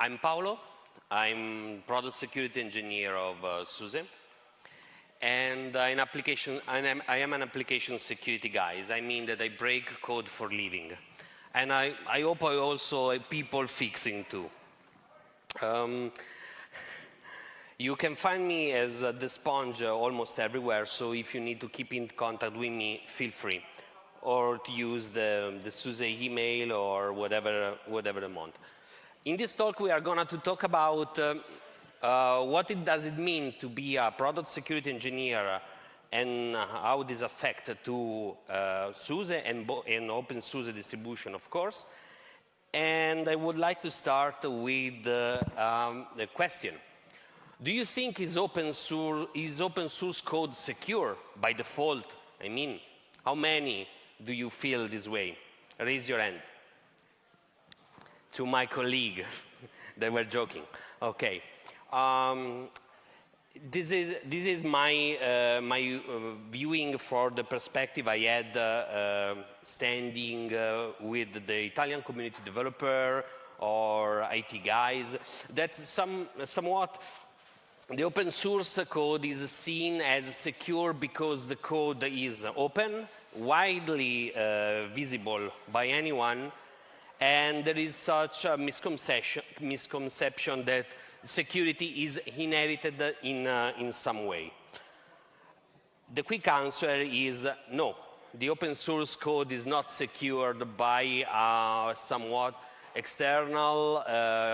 I'm Paolo. I'm product security engineer of SUSE. And I am an application security guy. I mean that I break code for living. And I hope I also people fixing too. You can find me as the sponge almost everywhere, so if you need to keep in contact with me, feel free. Or to use the SUSE email or whatever you want. In this talk, we are going to talk about what does it mean to be a product security engineer and how this affects to SUSE and OpenSUSE distribution, of course. And I would like to start with the question. Do you think is open source code secure by default? I mean, how many do you feel this way? Raise your hand. To my colleague, they were joking. Okay. This is my viewing for the perspective I had standing with the Italian community developer or IT guys. That somewhat the open source code is seen as secure because the code is open, widely visible by anyone, and there is such a misconception that security is inherited in some way. The quick answer is no. The open source code is not secured by somewhat external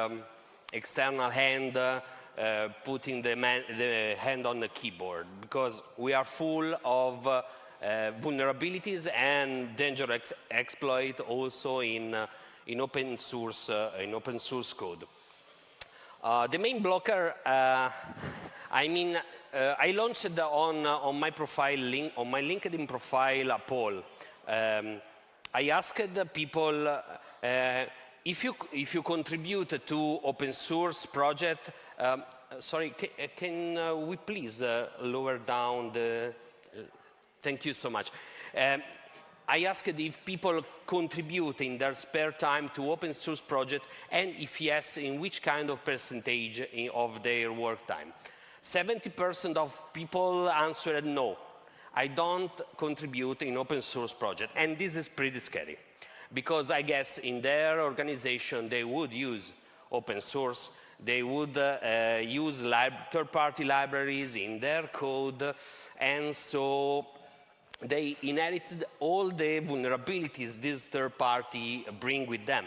hand putting the hand on the keyboard, because we are full of vulnerabilities and dangerous exploit also in open source code. The main blocker, I launched on my profile link on my LinkedIn profile a poll. I asked people if you contribute to open source project. Sorry, can we please lower down the? Thank you so much. I asked if people contribute in their spare time to open source project, and if yes, in which kind of percentage of their work time. 70% of people answered no. I don't contribute in open source project, and this is pretty scary, because I guess in their organization they would use open source, they would use third-party libraries in their code, and so they inherited all the vulnerabilities this third party bring with them.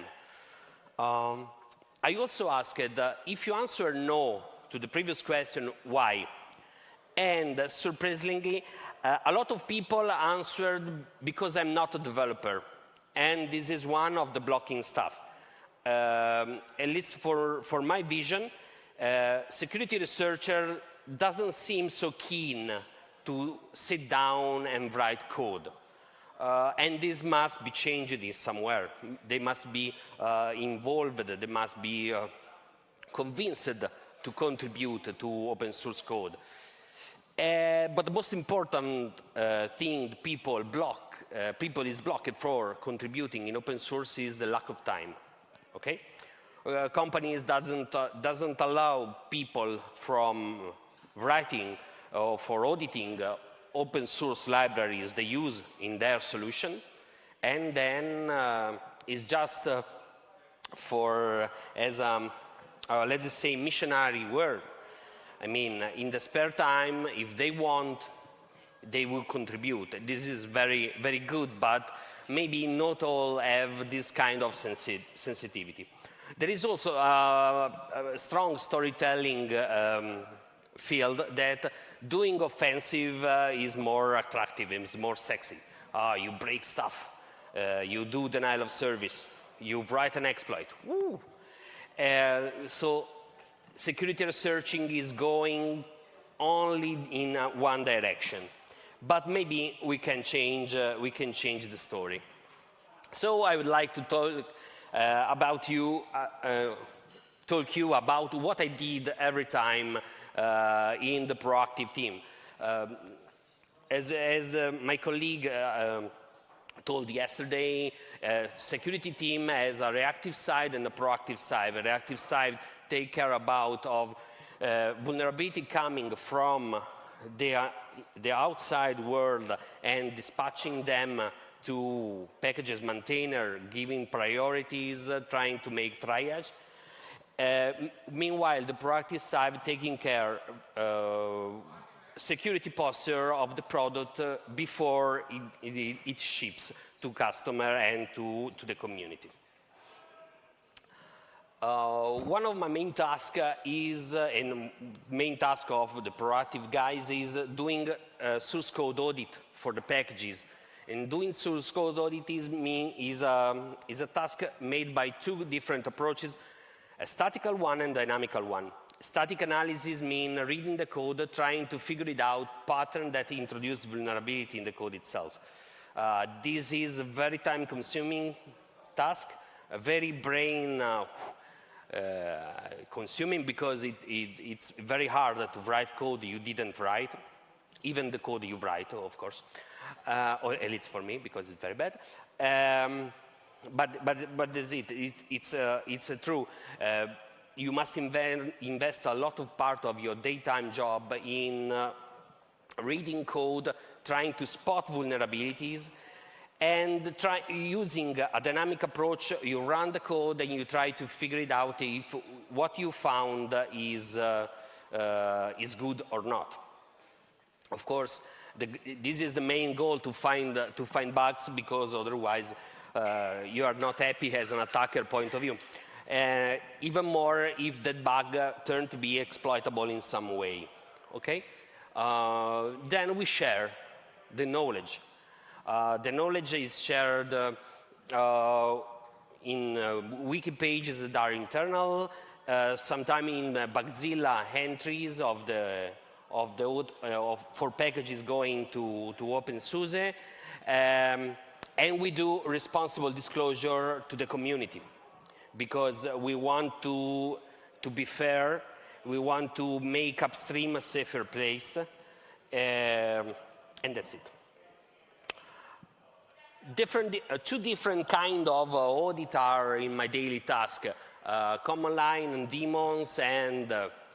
I also asked if you answer no to the previous question, why? And surprisingly, a lot of people answered because I'm not a developer. And this is one of the blocking stuff. At least for my vision, security researcher doesn't seem so keen to sit down and write code. And this must be changed in somewhere. They must be involved, they must be convinced to contribute to open source code. But the most important thing people is blocked for contributing in open source is the lack of time. Okay? Companies doesn't allow people from writing or for auditing open source libraries they use in their solution, and then it's just for as let's say missionary work. I mean, in the spare time, if they want, they will contribute. This is very, very good, but maybe not all have this kind of sensitivity. There is also a strong storytelling field that doing offensive is more attractive, is more sexy. You break stuff, you do denial of service, you write an exploit. Woo. So security researching is going only in one direction, but maybe we can change the story. So I would like to talk about what I did every time in the proactive team. My colleague told yesterday, security team has a reactive side and a proactive side. The reactive side take care about of vulnerability coming from the outside world and dispatching them to packages maintainer, giving priorities, trying to make triage. Meanwhile, the proactive side taking care security posture of the product before it ships to customer and to the community. One of my main tasks is, and main task of the proactive guys is doing source code audit for the packages. And doing source code audit is a task made by two different approaches, a statical one and dynamical one. Static analysis means reading the code, trying to figure it out, pattern that introduce vulnerability in the code itself. This is a very time-consuming task, a very brain consuming because it's very hard to write code you didn't write, even the code you write, of course, or at least for me because it's very bad. But that's it. It's true. You must invest a lot of part of your daytime job in reading code, trying to spot vulnerabilities, and using a dynamic approach. You run the code and you try to figure it out if what you found is good or not. Of course, this is the main goal, to find bugs, because otherwise you are not happy as an attacker point of view. Even more if that bug turned to be exploitable in some way. Okay? Then we share the knowledge. The knowledge is shared in wiki pages that are internal, sometimes in Bugzilla entries for packages going to OpenSUSE, and we do responsible disclosure to the community, because we want to be fair, we want to make upstream a safer place, and that's it. Two different kind of audit are in my daily task, command line and daemons, and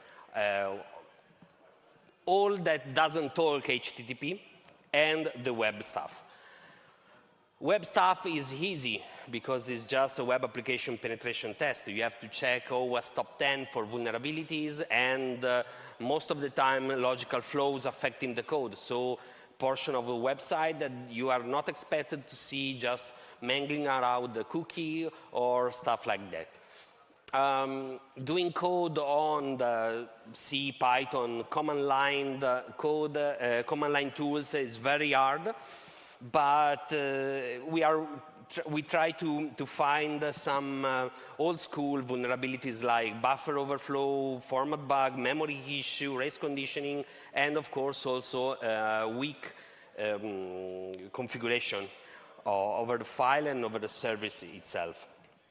all that doesn't talk HTTP, and the web stuff. Web stuff is easy because it's just a web application penetration test. You have to check OWASP top 10 for vulnerabilities, and most of the time logical flows affecting the code. So portion of the website that you are not expected to see, just mangling around the cookie or stuff like that. Doing code on the C, Python, command line code, command line tools is very hard, but we try to find some old school vulnerabilities like buffer overflow, format bug, memory issue, race conditioning, and of course also weak configuration over the file and over the service itself.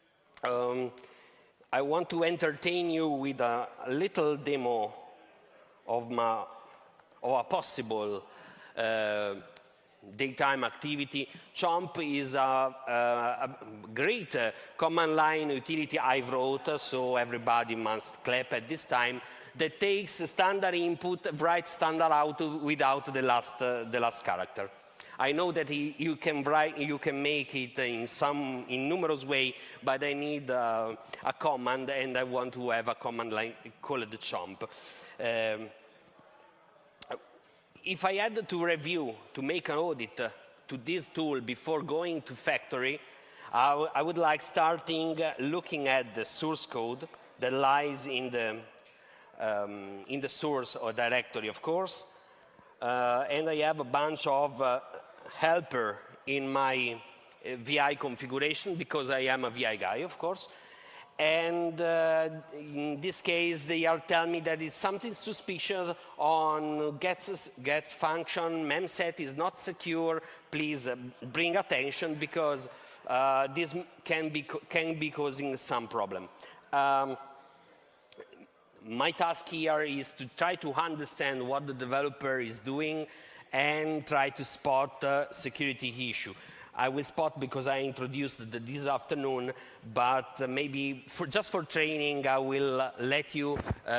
I want to entertain you with a little demo of a possible daytime activity. Chomp is a great command line utility I wrote, so everybody must clap at this time, that takes standard input, writes standard output without the last character. I know that you can make it in numerous ways, but I need a command, and I want to have a command line called chomp. If I had to review, to make an audit to this tool before going to factory, I would like starting looking at the source code that lies in the source or directory, of course. And I have a bunch of helper in my VI configuration, because I am a VI guy, of course. And in this case, they are telling me that it's something suspicious on gets function, memset is not secure. Please bring attention, because this can be causing some problem. My task here is to try to understand what the developer is doing and try to spot security issue. I will spot because I introduced this afternoon, but maybe just for training, I will let you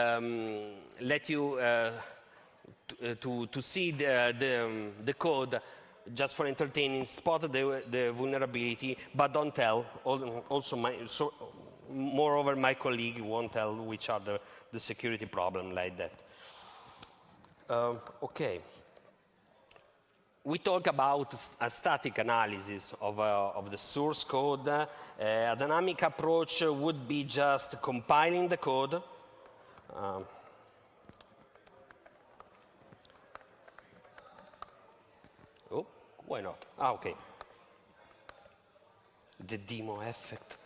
to see the code just for entertaining, spot the vulnerability, but don't tell. Also, moreover, my colleague won't tell which are the security problem like that. Okay. We talk about a static analysis of the source code. A dynamic approach would be just compiling the code. Oh, why not? Okay. The demo effect.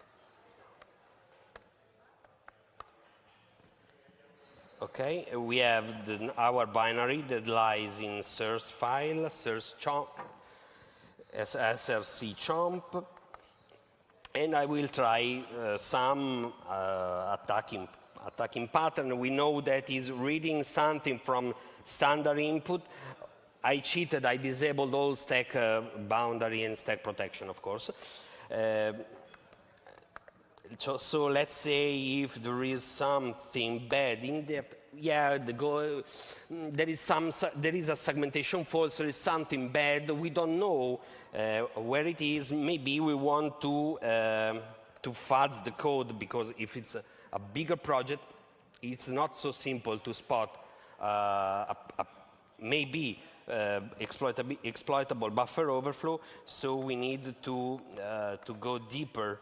Okay, we have our binary that lies in source file, source chomp, src chomp, and I will try some attacking pattern. We know that is reading something from standard input. I cheated, I disabled all stack boundary and stack protection, of course. So let's say if there is something bad in there, yeah, there is a segmentation fault, there is something bad, we don't know where it is. Maybe we want to fuzz the code, because if it's a bigger project, it's not so simple to spot maybe exploitable buffer overflow, so we need to go deeper.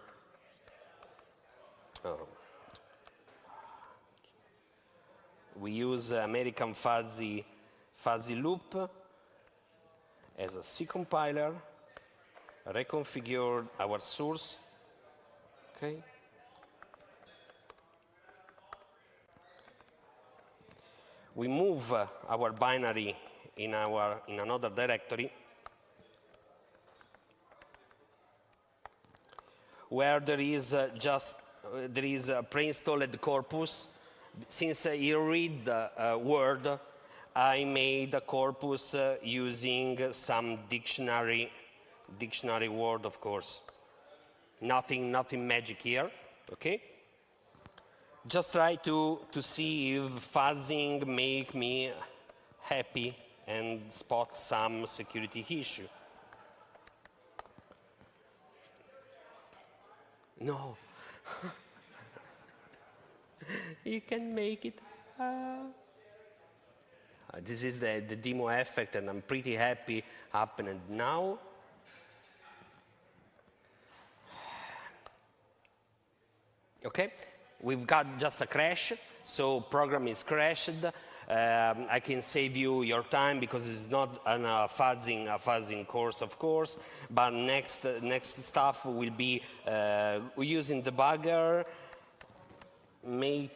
We use American Fuzzy Loop as a C compiler, reconfigured our source. Okay. We move our binary in another directory where there is a pre-installed corpus. Since you read the word, I made a corpus using some dictionary word, of course. Nothing magic here, okay? Just try to see if fuzzing make me happy and spot some security issue. No. You can make it. This is the demo effect, and I'm pretty happy happening now. Okay, we've got just a crash, so program is crashed. I can save you your time because it's not a fuzzing course, of course. But next stuff will be using debugger. Make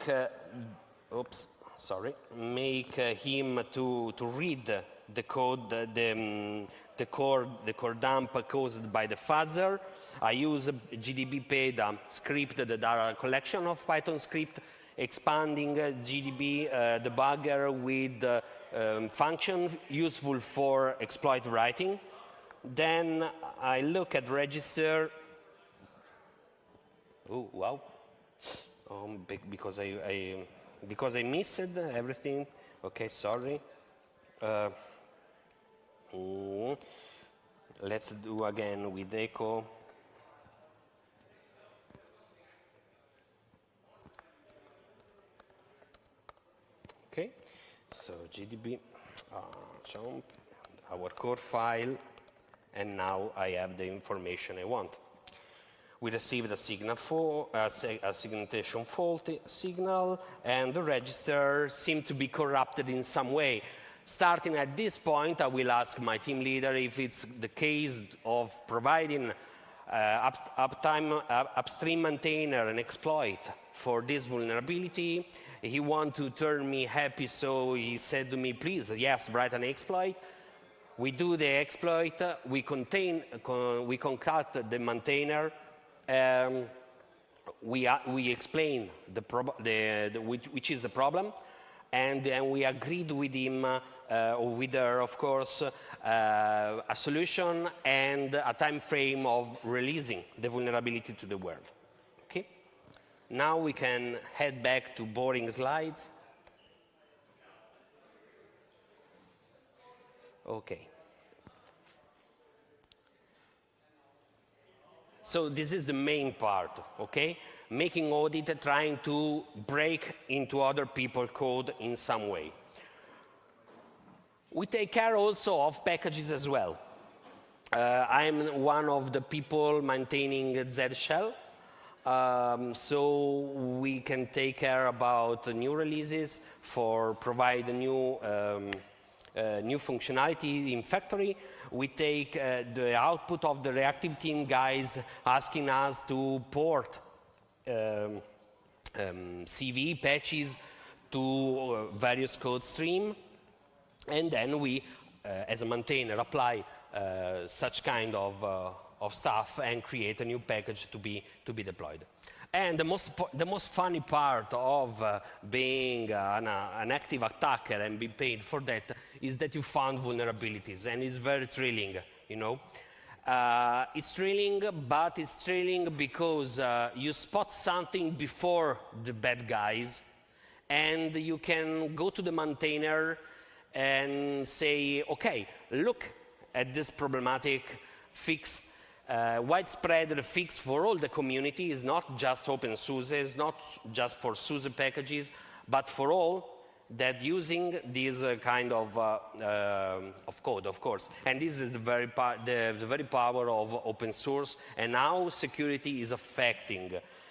him to read the code, the core dump caused by the fuzzer. I use GDB peda script that are a collection of Python script expanding GDB debugger with function useful for exploit writing. Then I look at register. Oh wow! Because I missed everything. Okay, sorry. Let's do again with echo. Okay, so GDB, chomp, our core file, and now I have the information I want. We received a segmentation fault signal, and the register seemed to be corrupted in some way. Starting at this point, I will ask my team leader if it's the case of providing upstream maintainer an exploit for this vulnerability. He wanted to turn me happy, so he said to me, please, yes, write an exploit. We do the exploit, we contact the maintainer, we explain which is the problem, and we agreed with him, or with her, of course, a solution and a time frame of releasing the vulnerability to the world. Okay? Now we can head back to boring slides. Okay. So this is the main part, okay? Making audit, trying to break into other people's code in some way. We take care also of packages as well. I'm one of the people maintaining Z Shell, so we can take care about new releases for provide new functionality in factory. We take the output of the reactive team guys asking us to port CV patches to various code stream, and then we, as a maintainer, apply such kind of stuff and create a new package to be deployed. And the most funny part of being an active attacker and be paid for that is that you found vulnerabilities, and it's very thrilling, you know. It's thrilling, but it's thrilling because you spot something before the bad guys, and you can go to the maintainer and say, okay, look at this problematic fix. Widespread fix for all the community is not just OpenSUSE, it's not just for SUSE packages, but for all that using this kind of code, of course. And this is the very power of open source, and how security is affecting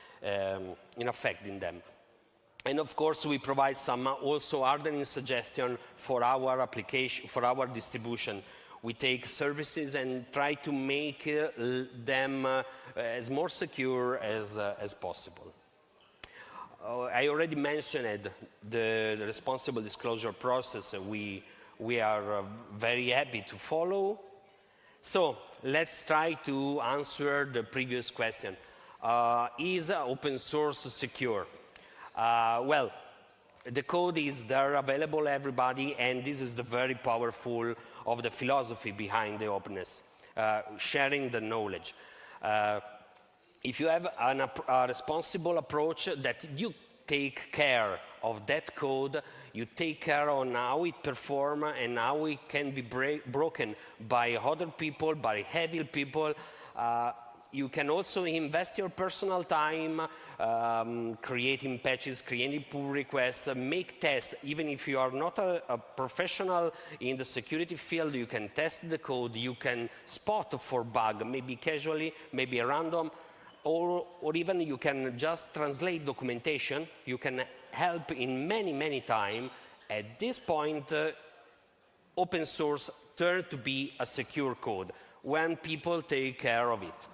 them. And of course, we provide some also hardening suggestion for our application, for our distribution. We take services and try to make them as more secure as possible. I already mentioned the responsible disclosure process we are very happy to follow. So let's try to answer the previous question. Is open source secure? Well, the code is there, available everybody, and this is the very powerful of the philosophy behind the openness, sharing the knowledge. If you have a responsible approach that you take care of that code, you take care on how it performs and how it can be broken by other people, by evil people. You can also invest your personal time creating patches, creating pull requests, make tests. Even if you are not a professional in the security field, you can test the code, you can spot for bug, maybe casually, maybe random, or even you can just translate documentation. You can help in many times. At this point, open source turns to be a secure code when people take care of it.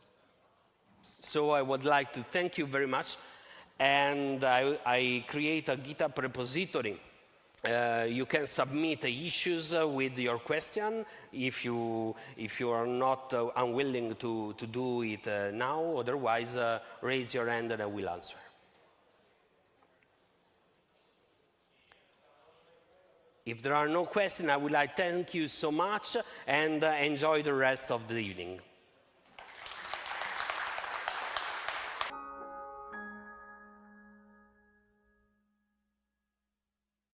So I would like to thank you very much, and I create a GitHub repository. You can submit issues with your question if you are not unwilling to do it now. Otherwise, raise your hand and I will answer. If there are no questions, I would like to thank you so much and enjoy the rest of the evening.